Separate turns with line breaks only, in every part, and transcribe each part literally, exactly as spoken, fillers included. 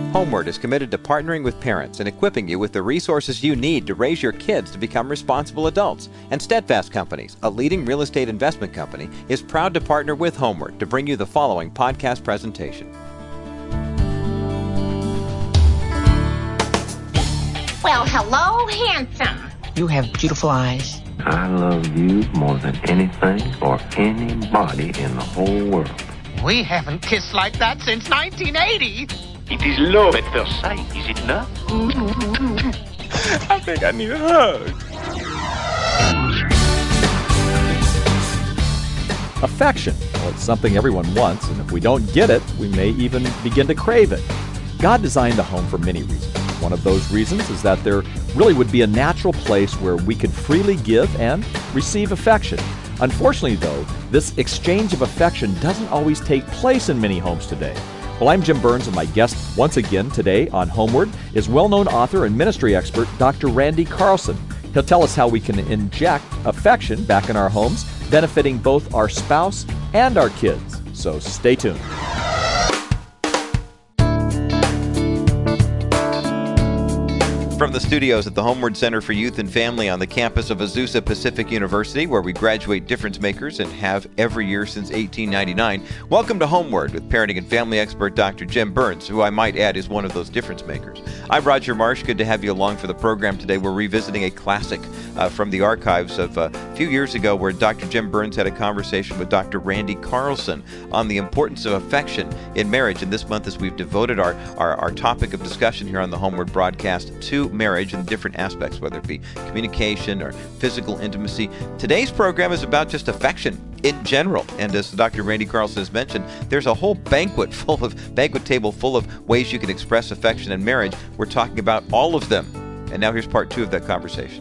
Homeward is committed to partnering with parents and equipping you with the resources you need to raise your kids to become responsible adults. And Steadfast Companies, a leading real estate investment company, is proud to partner with Homeward to bring you the following podcast presentation.
Well, hello, handsome.
You have beautiful eyes.
I love you more than anything or anybody in the whole world.
We haven't kissed like that since nineteen eighty.
It is love at first sight, is it not?
I think I need a hug.
Affection. Well, it's something everyone wants, and if we don't get it, we may even begin to crave it. God designed the home for many reasons. One of those reasons is that there really would be a natural place where we could freely give and receive affection. Unfortunately, though, this exchange of affection doesn't always take place in many homes today. Well, I'm Jim Burns, and my guest once again today on Homeward is well-known author and ministry expert Doctor Randy Carlson. He'll tell us how we can inject affection back in our homes, benefiting both our spouse and our kids. So stay tuned.
From the studios at the Homeward Center for Youth and Family on the campus of Azusa Pacific University, where we graduate difference makers and have every year since eighteen ninety-nine, welcome to Homeward with parenting and family expert Doctor Jim Burns, who I might add is one of those difference makers. I'm Roger Marsh. Good to have you along for the program today. We're revisiting a classic uh, from the archives of uh, a few years ago where Doctor Jim Burns had a conversation with Doctor Randy Carlson on the importance of affection in marriage. And this month, as we've devoted our, our, our topic of discussion here on the Homeward broadcast to marriage and different aspects, whether it be communication or physical intimacy. Today's program is about just affection in general. And as Doctor Randy Carlson has mentioned, there's a whole banquet full of banquet table full of ways you can express affection in marriage. We're talking about all of them. And now here's part two of that conversation.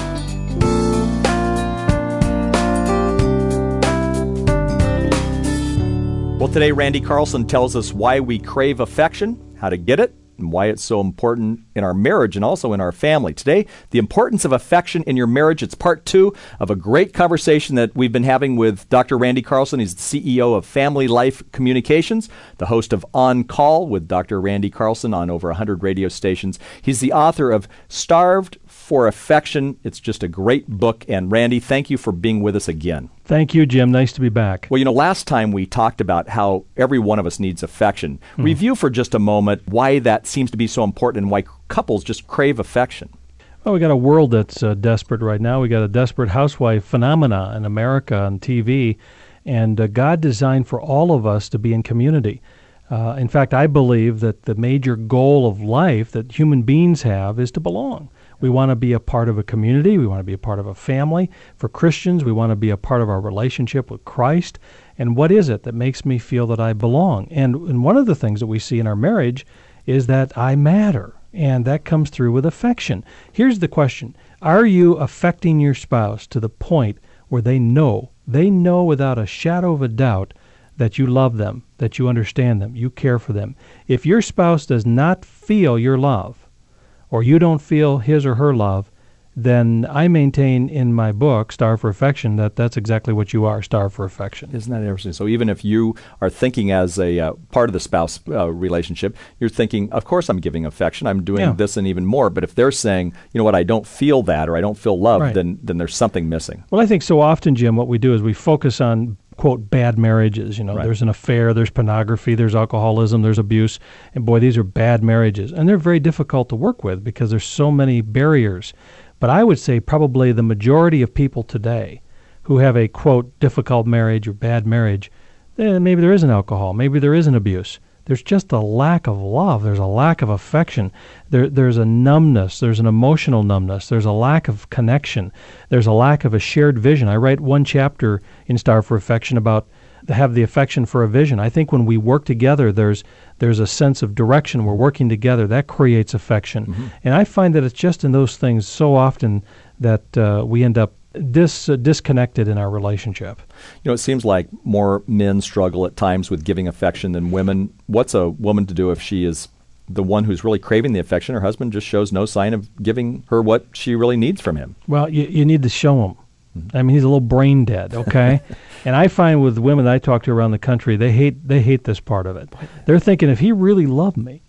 Well, today Randy Carlson tells us why we crave affection, how to get it, and why it's so important in our marriage and also in our family. Today, the importance of affection in your marriage. It's part two of a great conversation that we've been having with Doctor Randy Carlson. He's the C E O of Family Life Communications, the host of On Call with Doctor Randy Carlson on over one hundred radio stations. He's the author of Starved for Affection. It's just a great book. And Randy, thank you for being with us again.
Thank you, Jim. Nice to be back.
Well, you know, last time we talked about how every one of us needs affection. Mm. Review for just a moment why that seems to be so important and why couples just crave affection.
Well, we got a world that's uh, desperate right now. We got a desperate housewife phenomena in America on T V, and uh, God designed for all of us to be in community. Uh, in fact, I believe that the major goal of life that human beings have is to belong. We want to be a part of a community. We want to be a part of a family. For Christians, we want to be a part of our relationship with Christ. And what is it that makes me feel that I belong? And, and one of the things that we see in our marriage is that I matter, and that comes through with affection. Here's the question. Are you affecting your spouse to the point where they know, they know without a shadow of a doubt that you love them, that you understand them, you care for them? If your spouse does not feel your love, or you don't feel his or her love, then I maintain in my book, Starved for Affection, that that's exactly what you are, starved for affection.
Isn't that interesting? So even if you are thinking as a uh, part of the spouse uh, relationship, you're thinking, of course I'm giving affection, I'm doing
yeah.
this and even more. But if they're saying, you know what, I don't feel that or I don't feel love,
right.
then then there's something missing.
Well, I think so often, Jim, what we do is we focus on, quote, bad marriages. You know,
right.
There's an affair, there's pornography, there's alcoholism, there's abuse. And boy, these are bad marriages. And they're very difficult to work with because there's so many barriers. But I would say probably the majority of people today who have a, quote, difficult marriage or bad marriage, eh, maybe there isn't alcohol, maybe there isn't abuse. There's just a lack of love. There's a lack of affection. There, there's a numbness. There's an emotional numbness. There's a lack of connection. There's a lack of a shared vision. I write one chapter in Starved for Affection about have the affection for a vision. I think when we work together, there's there's a sense of direction. We're working together. That creates affection. Mm-hmm. And I find that it's just in those things so often that uh, we end up dis uh, disconnected in our relationship.
You know, it seems like more men struggle at times with giving affection than women. What's a woman to do if she is the one who's really craving the affection? Her husband just shows no sign of giving her what she really needs from him.
Well, you, you need to show him. I mean, he's a little brain dead, okay? And I find with women that I talk to around the country, they hate they hate this part of it. They're thinking, if he really loved me, if he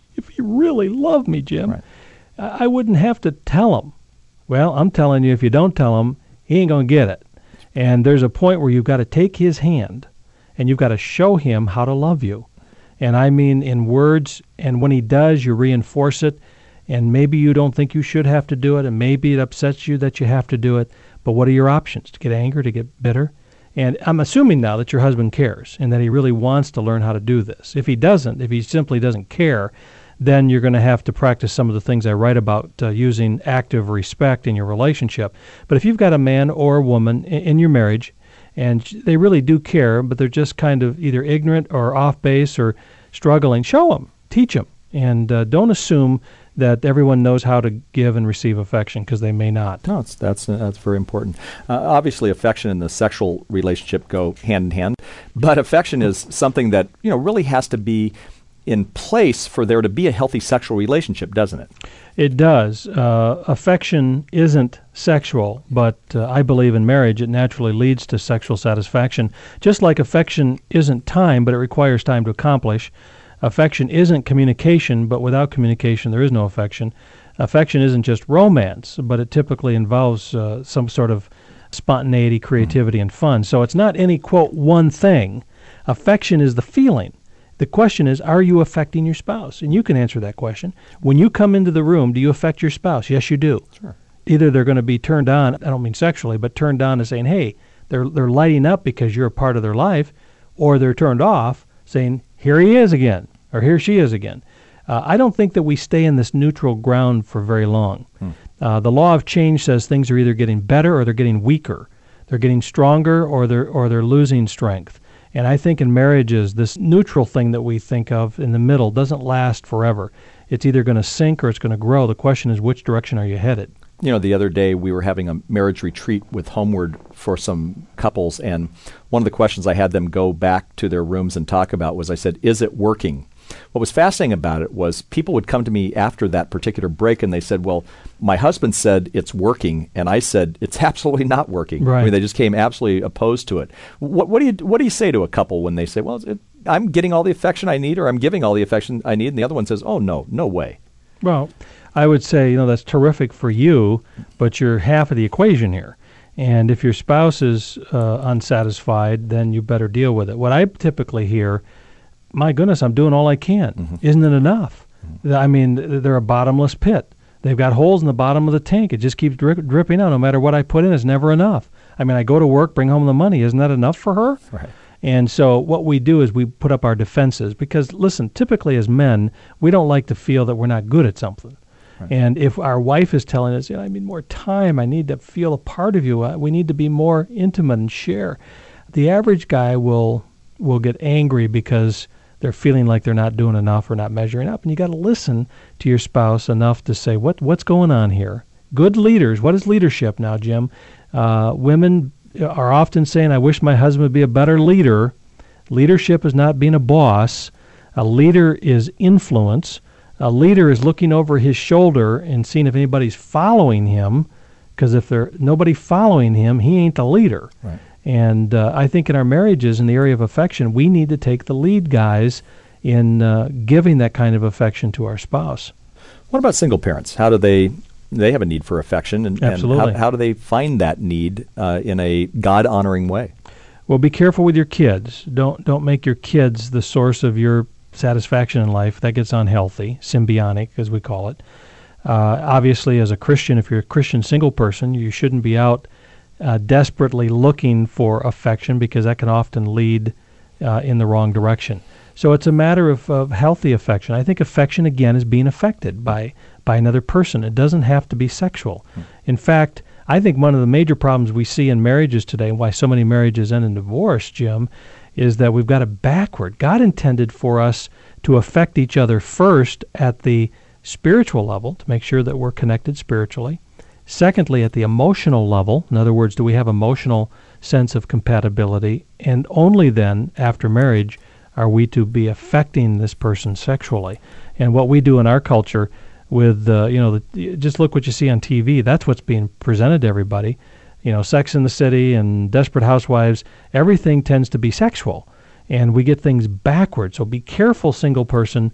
really love me, Jim.
Right.
I, I wouldn't have to tell him. Well, I'm telling you, if you don't tell him, he ain't going to get it. And there's a point where you've got to take his hand and you've got to show him how to love you. And I mean in words, and when he does, you reinforce it. And maybe you don't think you should have to do it, and maybe it upsets you that you have to do it. But what are your options? To get angry, to get bitter? And I'm assuming now that your husband cares and that he really wants to learn how to do this. If he doesn't, if he simply doesn't care, then you're going to have to practice some of the things I write about uh, using active respect in your relationship. But if you've got a man or a woman in, in your marriage, and they really do care, but they're just kind of either ignorant or off base or struggling, show them, teach them, and uh, don't assume that everyone knows how to give and receive affection, because they may not.
No, it's, that's uh, that's very important. Uh, obviously, affection and the sexual relationship go hand in hand, but affection is something that, you know, really has to be in place for there to be a healthy sexual relationship, doesn't it?
It does. Uh, affection isn't sexual, but uh, I believe in marriage it naturally leads to sexual satisfaction. Just like affection isn't time, but it requires time to accomplish. Affection isn't communication, but without communication there is no affection. Affection isn't just romance, but it typically involves uh, some sort of spontaneity, creativity, mm. and fun. So it's not any, quote, one thing. Affection is the feeling. The question is, are you affecting your spouse? And you can answer that question. When you come into the room, do you affect your spouse? Yes, you do.
Sure.
Either they're going to be turned on, I don't mean sexually, but turned on to saying, hey, they're they're lighting up because you're a part of their life, or they're turned off saying, here he is again, or here she is again. Uh, I don't think that we stay in this neutral ground for very long. Hmm. Uh, the law of change says things are either getting better or they're getting weaker. They're getting stronger or they're or they're losing strength. And I think in marriages, this neutral thing that we think of in the middle doesn't last forever. It's either going to sink or it's going to grow. The question is, which direction are you headed?
You know, the other day we were having a marriage retreat with Homeward for some couples, and one of the questions I had them go back to their rooms and talk about was, I said, is it working? What was fascinating about it was people would come to me after that particular break and they said, well, my husband said it's working, and I said it's absolutely not working.
Right.
I mean, they just came absolutely opposed to it. What, what do you what do you say to a couple when they say, well, it, I'm getting all the affection I need, or I'm giving all the affection I need, and the other one says, oh, no, no way?
Well, I would say, you know, that's terrific for you, but you're half of the equation here. And if your spouse is uh, unsatisfied, then you better deal with it. What I typically hear, my goodness, I'm doing all I can. Mm-hmm. Isn't it enough? Mm-hmm. I mean, they're a bottomless pit. They've got holes in the bottom of the tank. It just keeps drip, dripping out. No matter what I put in, it's never enough. I mean, I go to work, bring home the money. Isn't that enough for her?
Right.
And so what we do is we put up our defenses because, listen, typically as men, we don't like to feel that we're not good at something. Right. And if our wife is telling us, you know, I need more time, I need to feel a part of you, uh, we need to be more intimate and share, the average guy will will get angry because they're feeling like they're not doing enough or not measuring up. And you got to listen to your spouse enough to say, what what's going on here? Good leaders. What is leadership now, Jim? Uh, women are often saying, I wish my husband would be a better leader. Leadership is not being a boss. A leader is influence. A leader is looking over his shoulder and seeing if anybody's following him, because if there's nobody following him, he ain't the leader.
Right.
And uh, I think in our marriages, in the area of affection, we need to take the lead, guys, in uh, giving that kind of affection to our spouse.
What about single parents? How do they they have a need for affection, and,
Absolutely.
and how, how do they find that need uh, in a God-honoring way?
Well, be careful with your kids. Don't don't make your kids the source of your satisfaction in life. That gets unhealthy, symbiotic, as we call it. Uh, obviously, as a Christian, if you're a Christian single person, you shouldn't be out uh, desperately looking for affection, because that can often lead uh, in the wrong direction. So it's a matter of, of healthy affection. I think affection, again, is being affected by, by another person. It doesn't have to be sexual. Hmm. In fact, I think one of the major problems we see in marriages today, and why so many marriages end in divorce, Jim, is that we've got it backward. God intended for us to affect each other first at the spiritual level, to make sure that we're connected spiritually. Secondly, at the emotional level, in other words, do we have emotional sense of compatibility? And only then, after marriage, are we to be affecting this person sexually. And what we do in our culture with, uh, you know, the, just look what you see on T V. That's what's being presented to everybody. You know, Sex in the City and Desperate Housewives, everything tends to be sexual, and we get things backwards. So be careful, single person.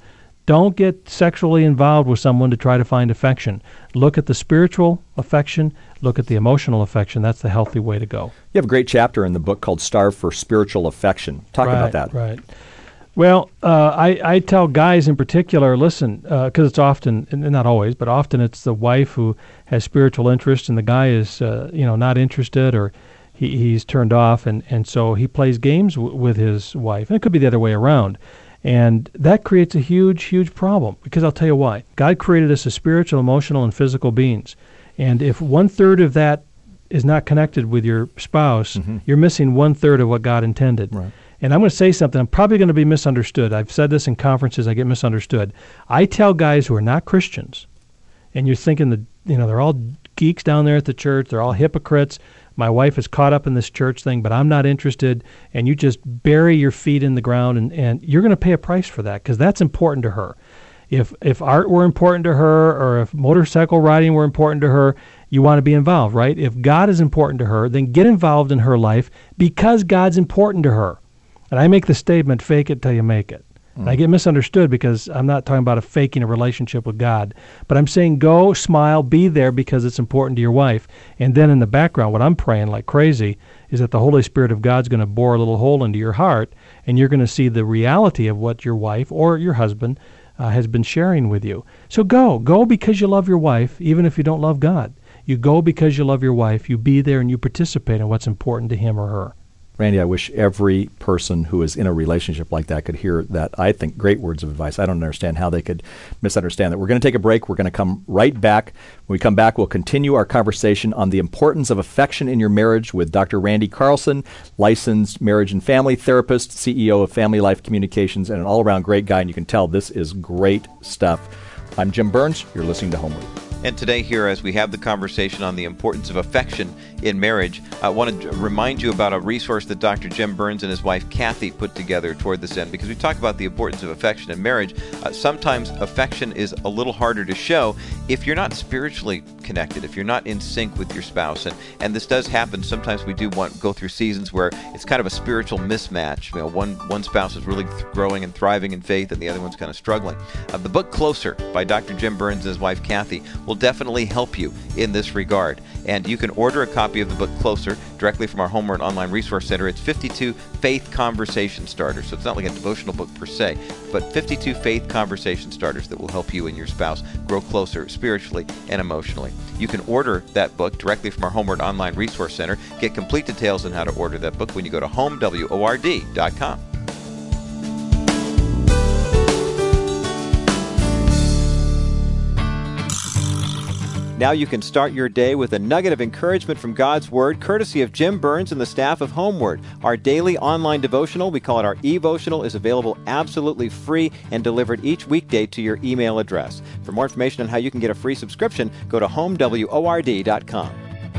Don't get sexually involved with someone to try to find affection. Look at the spiritual affection. Look at the emotional affection. That's the healthy way to go.
You have a great chapter in the book called Starve for Spiritual Affection. Talk
right,
about that.
Right. Well, uh, I, I tell guys in particular, listen, because uh, it's often, and not always, but often it's the wife who has spiritual interest and the guy is, uh, you know, not interested or he, he's turned off, and, and so he plays games w- with his wife. And it could be the other way around. And that creates a huge, huge problem, because I'll tell you why. God created us as spiritual, emotional, and physical beings. And if one-third of that is not connected with your spouse, mm-hmm. you're missing one-third of what God intended. Right. And I'm going to say something, I'm probably going to be misunderstood. I've said this in conferences, I get misunderstood. I tell guys who are not Christians, and you're thinking that, you know, they're all geeks down there at the church, they're all hypocrites, my wife is caught up in this church thing, but I'm not interested, and you just bury your feet in the ground, and, and you're going to pay a price for that, because that's important to her. If if art were important to her, or if motorcycle riding were important to her, you want to be involved, right? If God is important to her, then get involved in her life because God's important to her. And I make the statement, fake it till you make it. Mm. And I get misunderstood because I'm not talking about a faking a relationship with God. But I'm saying go, smile, be there because it's important to your wife. And then in the background, what I'm praying like crazy is that the Holy Spirit of God's going to bore a little hole into your heart, and you're going to see the reality of what your wife or your husband uh, has been sharing with you. So go. Go because you love your wife, even if you don't love God. You go because you love your wife. You be there and you participate in what's important to him or her.
Randy, I wish every person who is in a relationship like that could hear that, I think, great words of advice. I don't understand how they could misunderstand that. We're going to take a break. We're going to come right back. When we come back, we'll continue our conversation on the importance of affection in your marriage with Doctor Randy Carlson, licensed marriage and family therapist, C E O of Family Life Communications, and an all-around great guy. And you can tell this is great stuff. I'm Jim Burns. You're listening to Homeward.
And today here, as we have the conversation on the importance of affection in marriage, I want to remind you about a resource that Doctor Jim Burns and his wife Kathy put together toward this end, because we talk about the importance of affection in marriage. Uh, sometimes affection is a little harder to show if you're not spiritually connected, if you're not in sync with your spouse. And, and this does happen. Sometimes we do want go through seasons where it's kind of a spiritual mismatch. You know, one, one spouse is really th- growing and thriving in faith, and the other one's kind of struggling. Uh, the book Closer by Doctor Jim Burns and his wife Kathy will definitely help you in this regard. And you can order a copy of the book Closer directly from our Homeward Online Resource Center. It's fifty-two Faith Conversation Starters. So it's not like a devotional book per se, but fifty-two Faith Conversation Starters that will help you and your spouse grow closer spiritually and emotionally. You can order that book directly from our Homeward Online Resource Center. Get complete details on how to order that book when you go to home word dot com. Now you can start your day with a nugget of encouragement from God's Word, courtesy of Jim Burns and the staff of Homeward. Our daily online devotional, we call it our eVotional, is available absolutely free and delivered each weekday to your email address. For more information on how you can get a free subscription, go to home word dot com.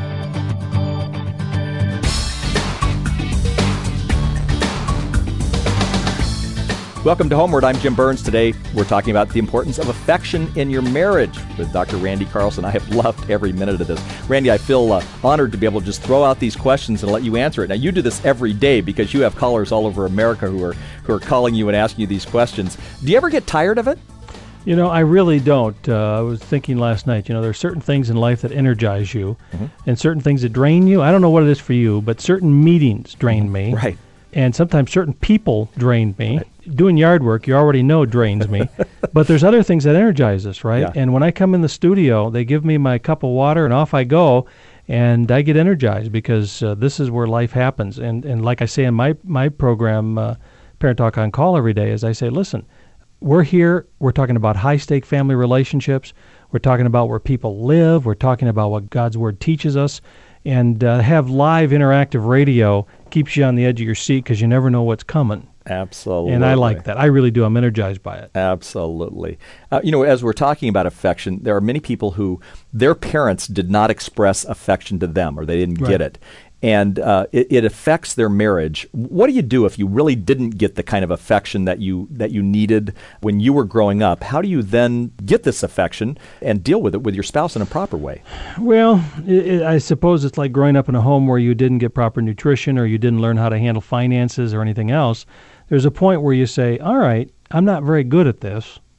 Welcome to Homeward. I'm Jim Burns. Today, we're talking about the importance of affection in your marriage with Doctor Randy Carlson. I have loved every minute of this. Randy, I feel uh, honored to be able to just throw out these questions and let you answer it. Now, you do this every day because you have callers all over America who are who are calling you and asking you these questions. Do you ever get tired of it?
You know, I really don't. Uh, I was thinking last night, you know, there are certain things in life that energize you mm-hmm. and certain things that drain you. I don't know what it is for you, but certain meetings drain me.
Right.
And sometimes certain people drain me. Right. Doing yard work, you already know drains me. But there's other things that energize us, right? Yeah. And when I come in the studio, they give me my cup of water and off I go, and I get energized because uh, this is where life happens. And and like I say in my, my program, uh, Parent Talk on Call every day, is I say, listen, we're here, we're talking about high-stake family relationships, we're talking about where people live, we're talking about what God's Word teaches us, and uh, have live interactive radio keeps you on the edge of your seat because you never know what's coming.
Absolutely.
And I like that. I really do. I'm energized by it.
Absolutely. Uh, you know, as we're talking about affection, there are many people who their parents did not express affection to them or they didn't right. get it. And uh, it, it affects their marriage. What do you do if you really didn't get the kind of affection that you that you needed when you were growing up? How do you then get this affection and deal with it with your spouse in a proper way?
Well, it, it, I suppose it's like growing up in a home where you didn't get proper nutrition or you didn't learn how to handle finances or anything else. There's a point where you say, all right, I'm not very good at this,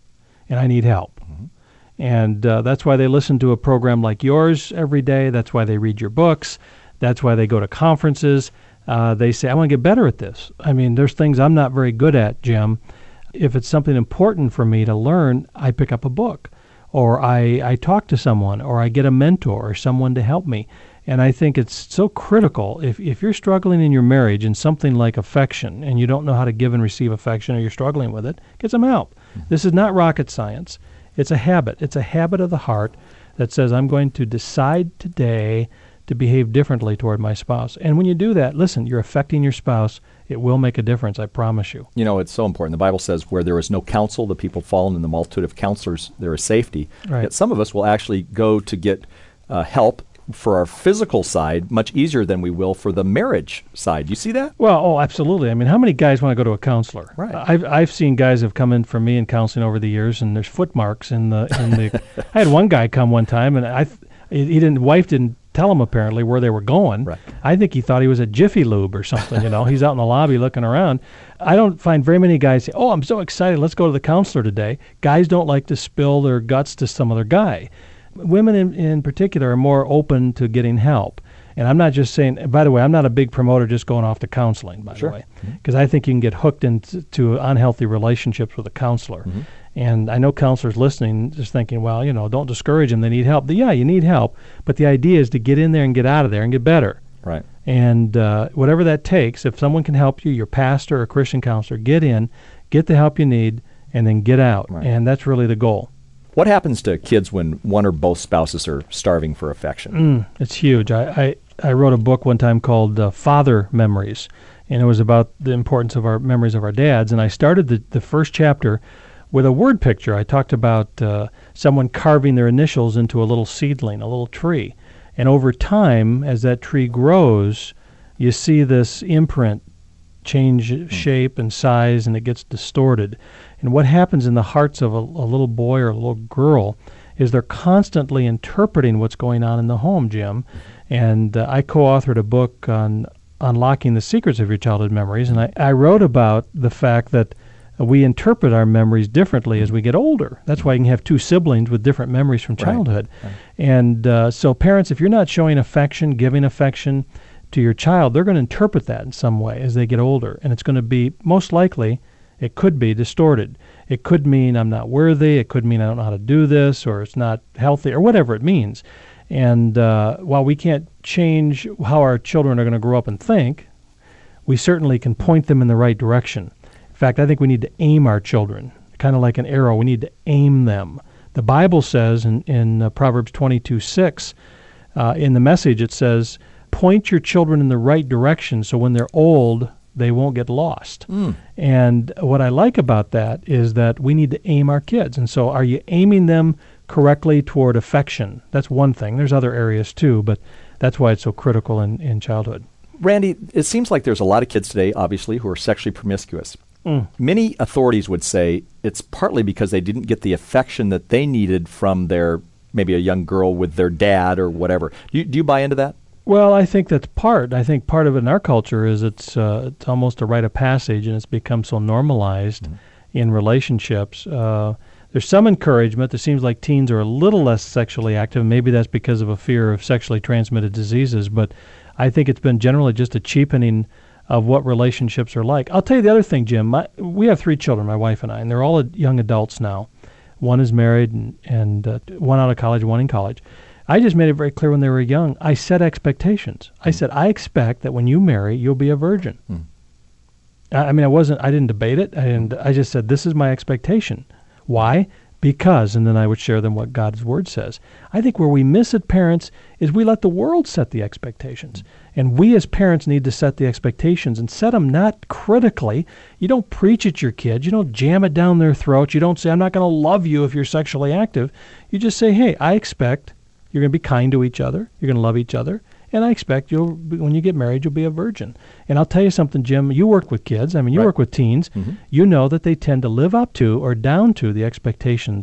and I need help. Mm-hmm. And uh, that's why they listen to a program like yours every day. That's why they read your books. That's why they go to conferences. Uh, they say, I want to get better at this. I mean, there's things I'm not very good at, Jim. If it's something important for me to learn, I pick up a book, or I, I talk to someone, or I get a mentor or someone to help me. And I think it's so critical. If if you're struggling in your marriage in something like affection, and you don't know how to give and receive affection, or you're struggling with it, get some help. Mm-hmm. This is not rocket science. It's a habit. It's a habit of the heart that says, I'm going to decide today to behave differently toward my spouse. And when you do that, listen, you're affecting your spouse. It will make a difference, I promise you.
You know, it's so important. The Bible says, where there is no counsel, the people fall, and in the multitude of counselors, there is safety.
Right.
Yet some of us will actually go to get uh, help for our physical side much easier than we will for the marriage side. You see that?
Well, oh, absolutely. I mean, how many guys want to go to a counselor?
Right.
I've I've seen guys have come in for me in counseling over the years, and there's foot marks in the in the. I had one guy come one time, and I he didn't wife didn't tell him apparently where they were going.
Right.
I think he thought he was at Jiffy Lube or something. You know, he's out in the lobby looking around. I don't find very many guys say, "Oh, I'm so excited. Let's go to the counselor today." Guys don't like to spill their guts to some other guy. Women in, in particular are more open to getting help. And I'm not just saying, by the way, I'm not a big promoter just going off to counseling, by
sure.
the way, because mm-hmm. I think you can get hooked into unhealthy relationships with a counselor. Mm-hmm. And I know counselors listening just thinking, well, you know, don't discourage them. They need help. Yeah, you need help. But the idea is to get in there and get out of there and get better.
Right.
And uh, whatever that takes, if someone can help you, your pastor or Christian counselor, get in, get the help you need, and then get out. Right. And that's really the goal.
What happens to kids when one or both spouses are starving for affection?
Mm, it's huge. I, I, I wrote a book one time called uh, Father Memories, and it was about the importance of our memories of our dads. And I started the, the first chapter with a word picture. I talked about uh, someone carving their initials into a little seedling, a little tree. And over time, as that tree grows, you see this imprint change mm. shape and size, and it gets distorted. And what happens in the hearts of a, a little boy or a little girl is they're constantly interpreting what's going on in the home, Jim. And uh, I co-authored a book on unlocking the secrets of your childhood memories, and I, I wrote about the fact that uh, we interpret our memories differently as we get older. That's why you can have two siblings with different memories from childhood. Right. Right. And uh, so parents, if you're not showing affection, giving affection to your child, they're going to interpret that in some way as they get older. And it's going to be, most likely, it could be distorted. It could mean I'm not worthy. It could mean I don't know how to do this, or it's not healthy, or whatever it means. And uh, while we can't change how our children are going to grow up and think, we certainly can point them in the right direction. In fact, I think we need to aim our children, kind of like an arrow. We need to aim them. The Bible says in, in uh, Proverbs twenty-two six, uh, in the Message, it says, point your children in the right direction so when they're old, they won't get lost. Mm. And what I like about that is that we need to aim our kids. And so are you aiming them correctly toward affection? That's one thing. There's other areas too, but that's why it's so critical in, in childhood.
Randy, it seems like there's a lot of kids today, obviously, who are sexually promiscuous. Mm. Many authorities would say it's partly because they didn't get the affection that they needed from their, maybe a young girl with their dad or whatever. Do you, do you buy into that?
Well, I think that's part. I think part of it in our culture is it's uh, it's almost a rite of passage, and it's become so normalized mm-hmm. in relationships. Uh, there's some encouragement. It seems like teens are a little less sexually active. Maybe that's because of a fear of sexually transmitted diseases, but I think it's been generally just a cheapening of what relationships are like. I'll tell you the other thing, Jim. My, we have three children, my wife and I, and they're all young adults now. One is married, and, and uh, one out of college, one in college. I just made it very clear when they were young. I set expectations. I said, I expect that when you marry, you'll be a virgin. Mm. I, I mean, I wasn't. I didn't debate it, and I just said, this is my expectation. Why? Because, and then I would share them what God's Word says. I think where we miss it, parents, is we let the world set the expectations. Mm. And we as parents need to set the expectations and set them not critically. You don't preach at your kids. You don't jam it down their throats. You don't say, I'm not going to love you if you're sexually active. You just say, hey, I expect you're going to be kind to each other. You're going to love each other. And I expect you'll, when you get married, you'll be a virgin. And I'll tell you something, Jim, you work with kids. I mean, you
right.
work with teens. Mm-hmm. You know that they tend to live up to or down to the expectations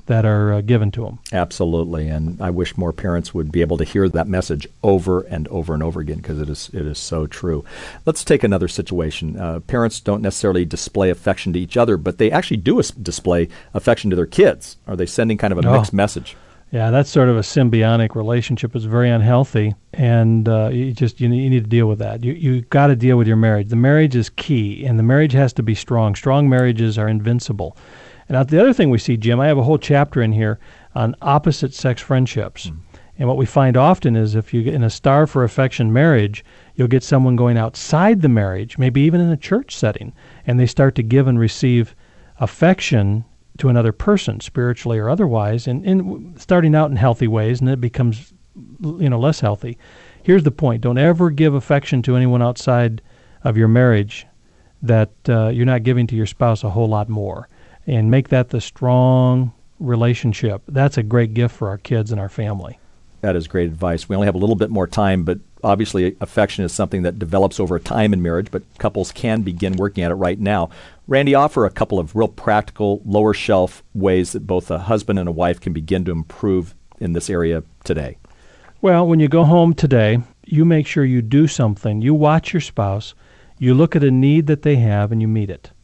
that are uh, given to them.
Absolutely, and I wish more parents would be able to hear that message over and over and over again, because it is it is so true. Let's take another situation. Uh, parents don't necessarily display affection to each other, but they actually do as- display affection to their kids. Are they sending kind of a
Oh.
mixed message?
Yeah, that's sort of a symbiotic relationship. It's very unhealthy, and uh, you just you, you need to deal with that. You you got to deal with your marriage. The marriage is key, and the marriage has to be strong. Strong marriages are invincible. And now the other thing we see, Jim, I have a whole chapter in here on opposite sex friendships. Mm. And what we find often is if you get in a starve for affection marriage, you'll get someone going outside the marriage, maybe even in a church setting, and they start to give and receive affection to another person, spiritually or otherwise, and, and starting out in healthy ways, and it becomes, you know, less healthy. Here's the point. Don't ever give affection to anyone outside of your marriage that uh, you're not giving to your spouse a whole lot more, and make that the strong relationship. That's a great gift for our kids and our family.
That is great advice. We only have a little bit more time, but obviously affection is something that develops over time in marriage, but couples can begin working at it right now. Randy, offer a couple of real practical, lower shelf ways that both a husband and a wife can begin to improve in this area today.
Well, when you go home today, you make sure you do something. You watch your spouse, you look at a need that they have, and you meet it.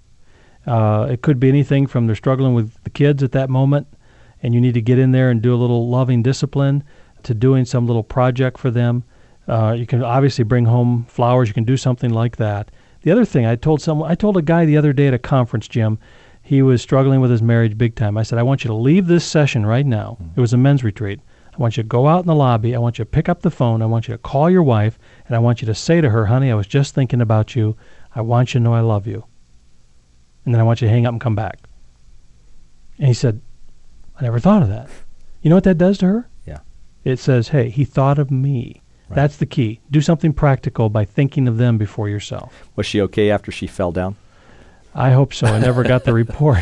Uh, it could be anything from they're struggling with the kids at that moment, and you need to get in there and do a little loving discipline, to doing some little project for them. Uh, you can obviously bring home flowers. You can do something like that. The other thing, I told someone, I told a guy the other day at a conference, Jim, he was struggling with his marriage big time. I said, I want you to leave this session right now. It was a men's retreat. I want you to go out in the lobby. I want you to pick up the phone. I want you to call your wife, and I want you to say to her, honey, I was just thinking about you. I want you to know I love you. And then I want you to hang up and come back. And he said, I never thought of that. You know what that does to her?
Yeah.
It says, hey, he thought of me. Right. That's the key. Do something practical by thinking of them before yourself.
Was she okay after she fell down?
I hope so. I never got the report.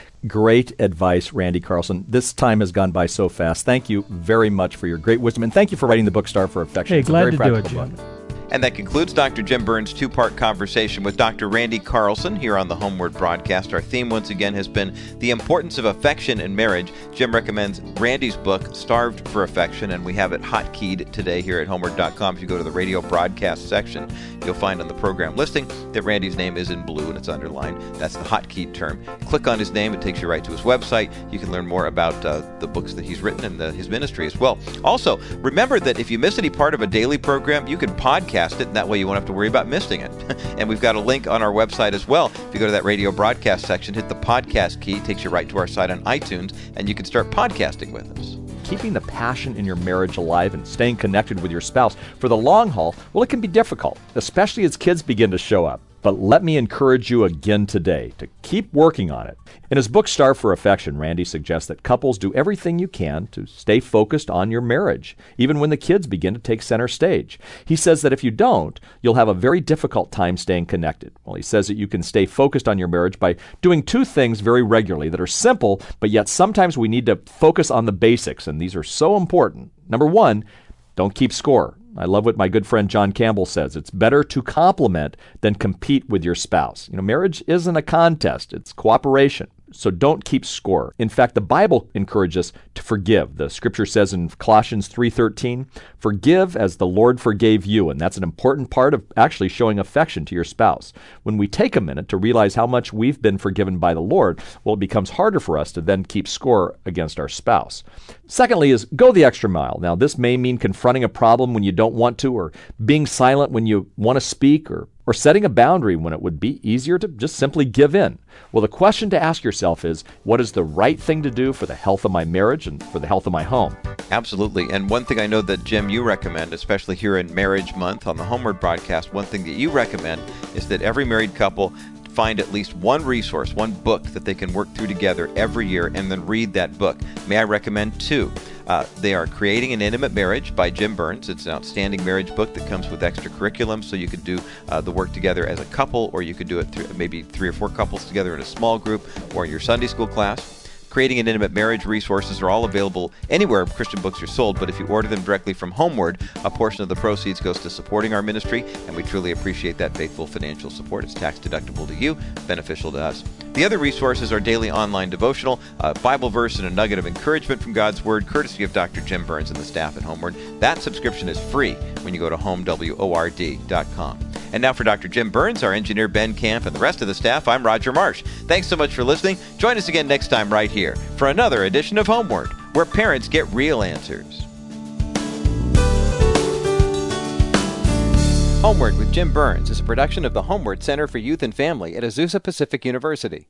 Great advice, Randy Carlson. This time has gone by so fast. Thank you very much for your great wisdom, and thank you for writing the book Starve for Affection.
Hey,
it's
glad
a very
to do it,
practical
Jim.
book.
And that concludes Doctor Jim Burns' two-part conversation with Doctor Randy Carlson here on the Homeward broadcast. Our theme, once again, has been the importance of affection in marriage. Jim recommends Randy's book, Starved for Affection, and we have it hotkeyed today here at homeward dot com. If you go to the radio broadcast section, you'll find on the program listing that Randy's name is in blue and it's underlined. That's the hotkeyed term. Click on his name. It takes you right to his website. You can learn more about uh, the books that he's written and the, his ministry as well. Also, remember that if you miss any part of a daily program, you can podcast it, and that way you won't have to worry about missing it. And we've got a link on our website as well. If you go to that radio broadcast section, hit the podcast key, it takes you right to our site on iTunes, and you can start podcasting with us.
Keeping the passion in your marriage alive and staying connected with your spouse for the long haul, well, it can be difficult, especially as kids begin to show up. But let me encourage you again today to keep working on it. In his book, Starve for Affection, Randy suggests that couples do everything you can to stay focused on your marriage, even when the kids begin to take center stage. He says that if you don't, you'll have a very difficult time staying connected. Well, he says that you can stay focused on your marriage by doing two things very regularly that are simple, but yet sometimes we need to focus on the basics, and these are so important. Number one, don't keep score. I love what my good friend John Campbell says. It's better to compliment than compete with your spouse. You know, marriage isn't a contest. It's cooperation. So don't keep score. In fact, the Bible encourages us to forgive. The scripture says in Colossians three thirteen, forgive as the Lord forgave you. And that's an important part of actually showing affection to your spouse. When we take a minute to realize how much we've been forgiven by the Lord, well, it becomes harder for us to then keep score against our spouse. Secondly is go the extra mile. Now, this may mean confronting a problem when you don't want to, or being silent when you want to speak, or or setting a boundary when it would be easier to just simply give in. Well, the question to ask yourself is, what is the right thing to do for the health of my marriage and for the health of my home?
Absolutely. And one thing I know that, Jim, you recommend, especially here in Marriage Month on the Homeward broadcast, one thing that you recommend is that every married couple find at least one resource, one book that they can work through together every year and then read that book. May I recommend two? Uh, they are Creating an Intimate Marriage by Jim Burns. It's an outstanding marriage book that comes with extra curriculum, so you could do uh, the work together as a couple, or you could do it through maybe three or four couples together in a small group or in your Sunday school class. Creating an Intimate Marriage resources are all available anywhere Christian books are sold, but if you order them directly from Homeward, a portion of the proceeds goes to supporting our ministry, and we truly appreciate that faithful financial support. It's tax deductible to you, beneficial to us. The other resources are daily online devotional, a Bible verse, and a nugget of encouragement from God's Word, courtesy of Doctor Jim Burns and the staff at Homeward. That subscription is free when you go to home word dot com. And now for Doctor Jim Burns, our engineer Ben Camp, and the rest of the staff, I'm Roger Marsh. Thanks so much for listening. Join us again next time right here for another edition of Homeward, where parents get real answers. Homeward with Jim Burns is a production of the Homeward Center for Youth and Family at Azusa Pacific University.